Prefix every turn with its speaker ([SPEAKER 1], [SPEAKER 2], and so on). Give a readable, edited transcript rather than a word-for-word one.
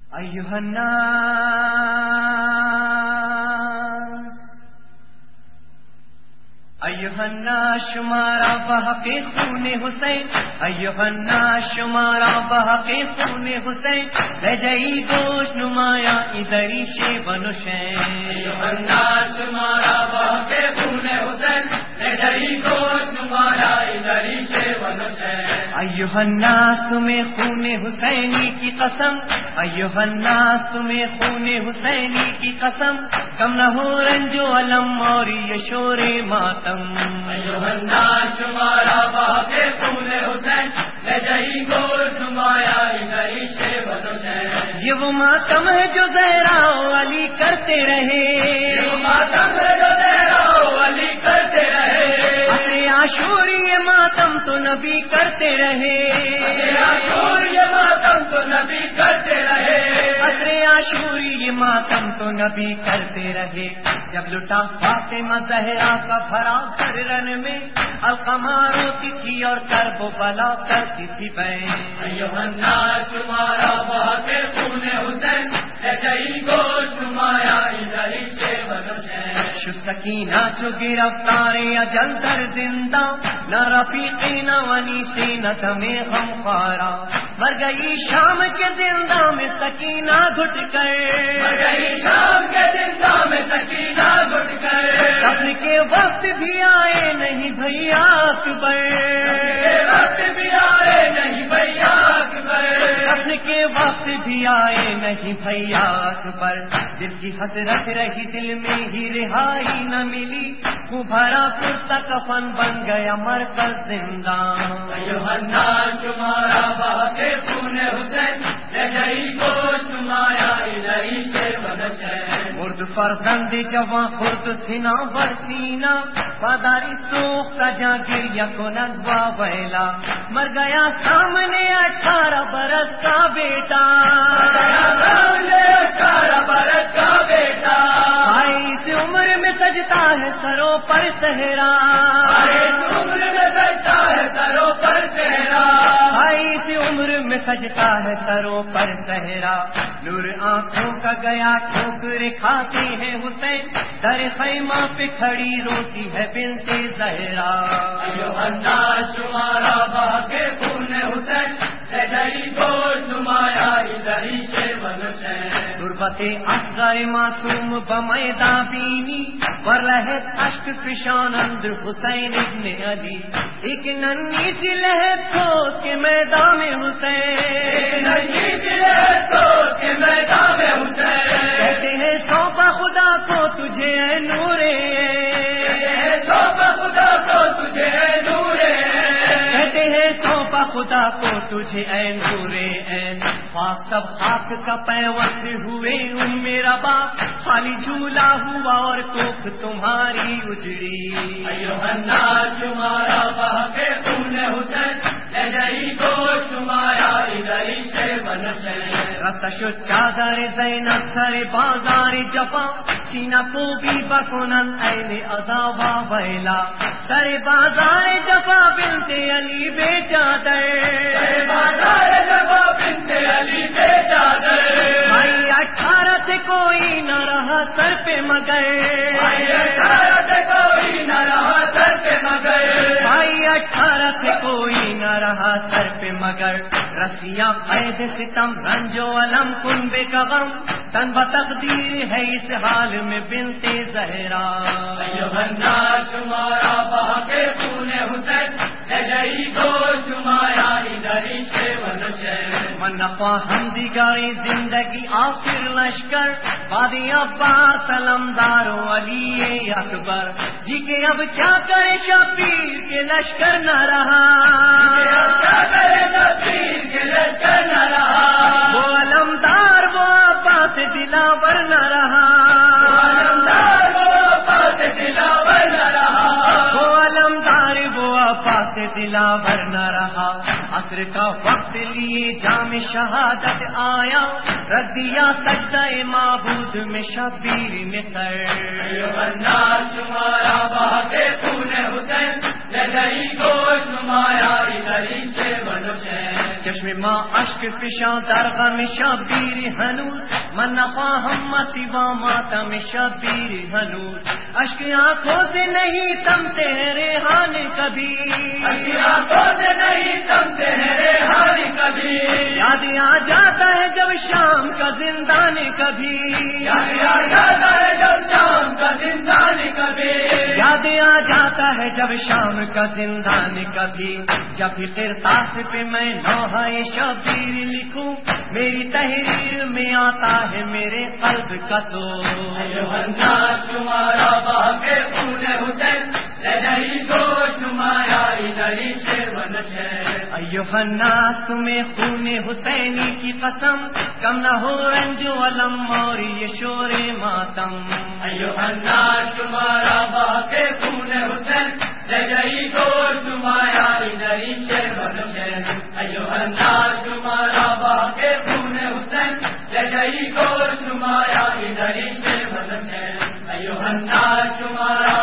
[SPEAKER 1] ایھا الناس ایھا الناس شمارا بحق خون حسین، ایھا الناس شمارا بحق خون حسین، لے جائی گوشت نمایا ادھری شیب نشین،
[SPEAKER 2] ایھا الناس شمارا بحق خون حسین، لے جائی گوشت نمایا ادھری شیب نشین،
[SPEAKER 1] ایھا الناس تمہیں خون حسینی کی قسم، ایھا الناس تمہیں خون حسینی کی قسم، کم نہ ہو رنج و علم اور یہ شور ماتم،
[SPEAKER 2] ایھا الناس شمارا بحق خون حسین، لے جائی گوشت نمایا ادھری شیب نشین،
[SPEAKER 1] یہ وہ ماتم ہے جو زہرا و علی کرتے رہے،
[SPEAKER 2] یہ وہ ماتم ہے جو زہرا و علی کرتے رہے،
[SPEAKER 1] اپنے عاشور یہ ماتم تو نبی کرتے رہے،
[SPEAKER 2] عاشور یہ ماتم تو نبی کرتے رہے،
[SPEAKER 1] اثر عاشور یہ ماتم تو نبی کرتے رہے، جب لٹا فاطمہ زہرا کا بھرا گھر رن میں، القمہ روتی تھی اور کرب و بلا کرتی تھی بین،
[SPEAKER 2] ایھا الناس شمارا بحق خون حسین، لے جائی گوشت نمایا ادھری شیب نشین،
[SPEAKER 1] شو سکینہ جو گرفتار اجل در زندہ، نہ رفیقی نہ ونیسی نہ دمِ غم خارا، مر گئی شام کے زندہ میں سکینہ گھٹ کر،
[SPEAKER 2] مر گئی شام کے زندہ میں سکینہ گھٹ کر،
[SPEAKER 1] دفن کے وقت بھی آئے نہیں بھیا اکبر،
[SPEAKER 2] کے وقت بھی آئے نہیں بھیا اکبر،
[SPEAKER 1] دفن کے وقت بھی آئے نہیں بھیا اکبر، دل کی حسرت رہی دل میں ہی رہائی نہ ملی، وہ بھرا کرتا کفن بن گیا مر کر زندہ،
[SPEAKER 2] ایھا الناس شمارا بحق خون حسین، لے جائی گوشت نمایا ادھری شیب نشین،
[SPEAKER 1] مرد فرزند جواں خرد سینہ بر سینہ، پاداری سوختہ جاگیر یکند وا ویلا، مر گیا سامنے 18 برس کا بیٹا،
[SPEAKER 2] 18 برس کا بیٹا،
[SPEAKER 1] اس عمر میں سجتا ہے سروں پر صحرا،
[SPEAKER 2] اس عمر میں سجتا ہے سروں پر صحرا،
[SPEAKER 1] اس عمر میں سجتا ہے سروں پر صحرا، نور آنکھوں کا گیا ٹھوکر کھاتے ہیں حسین، در خیمہ پہ کھڑی روتی ہے بنت زہرا،
[SPEAKER 2] ایھا الناس شمارا بحق خون حسین، لے جائی گوشت نمایا ادھری شیب نشین،
[SPEAKER 1] تربت اصغر معصوم بمیدہ بینی، ورلہت اشک فشانند حسین ابن علی، ایک ننھی سی لہت کھود کے میدان میں حسین،
[SPEAKER 2] ننھی سی لہت کھود کے میدان میں حسین،
[SPEAKER 1] کہتے ہیں سونپا خدا کو تجھے اے نورے،
[SPEAKER 2] سونپا خدا کو تجھے اے نورے،
[SPEAKER 1] کہتے ہیں سونپا خدا کو تجھے اے نورے عین، پاک سب خاک کا پیوند ہوئے میرا باپ، خالی جھولا ہوا اور کوکھ تمہاری اجڑی،
[SPEAKER 2] ایھا الناس شمارا بحق خون حسین، لے جائی گوشت نمایا ادھری شیب نشین،
[SPEAKER 1] رتش و چادر زینب سر بازار جفا، سینہ کو بھی بکنن اہل ادا وا ویلا، سر بازار جفا بنت علی بے چادر،
[SPEAKER 2] بازار جفا بنت علی بے چادر،
[SPEAKER 1] بھائی 18 سے کوئی نہ رہا سر پہ مگر،
[SPEAKER 2] 18 سے کوئی نہ رہا سر پہ مگر،
[SPEAKER 1] بھائی 18 سے کوئی نہ رہا سر پہ مگر، رسیاں قید ستم رنج و علم کن بے غم، تن بتقدیر ہے اس حال میں بنت زہرا،
[SPEAKER 2] ایھا الناس شمارا بحق خون حسین، لے جائی گوشت نمایا ادھری شیب نشین،
[SPEAKER 1] من نقا ہم دیگاری زندگی آخر لشکر، بعد عباس علمدار و علی اکبر، جی کے اب کیا کرے شبیر کے لشکر نہ رہا،
[SPEAKER 2] کیا کرے شبیر کے لشکر نہ رہا،
[SPEAKER 1] وہ علمدار وہ عباس دلاور نہ رہا،
[SPEAKER 2] علمدار وہ عباس دلاور نہ رہا،
[SPEAKER 1] وہ علمدار وہ عباس دلاور نہ رہا، عصر کا وقت لیے جام شہادت آیا، رکھ دیا سجدہ معبود میں شبیر نے سر،
[SPEAKER 2] ایھا الناس شمارا بحق خون حسین، لے جائی گوشت نمایا ادھری شیب نشین،
[SPEAKER 1] چشم ما اشک فشان در غم شبیر هنوز من نخواهم سوا ماتم شبیر هنوز اشک آنکھوں سے نہیں تمتے ہیں ریحان کبھی
[SPEAKER 2] اشک آنکھوں سے نہیں تمتے ہیں ریحان کبھی
[SPEAKER 1] یاد آ جاتا ہے جب شام کا زندان کبھی
[SPEAKER 2] یاد آ جاتا ہے جب شام کا زندان کبھی
[SPEAKER 1] یاد آ جاتا ہے جب شام کا زندان کبھی جب قرطاس پہ میں نوحہ شبیر لکھوں میری تحریر میں آتا ہے میرے قلب کا سور
[SPEAKER 2] ایوہ الناس تمہارا باغ خون حسین لدہی گوش نمایا ادھری شیر و نشیر
[SPEAKER 1] ایوہ الناس تمہیں خون حسینی کی قسم کم نہ ہو رنج و علم اور یہ شور ماتم
[SPEAKER 2] ایوہ الناس تمہارا باغ خون حسین لدہی گوش نمایا ادھری شیر و نشیر ایوہ الناس تمہارا باغ خون حسین لدہی گوش نمایا ادھری شیر و نشیر ایوہ الناس تمہارا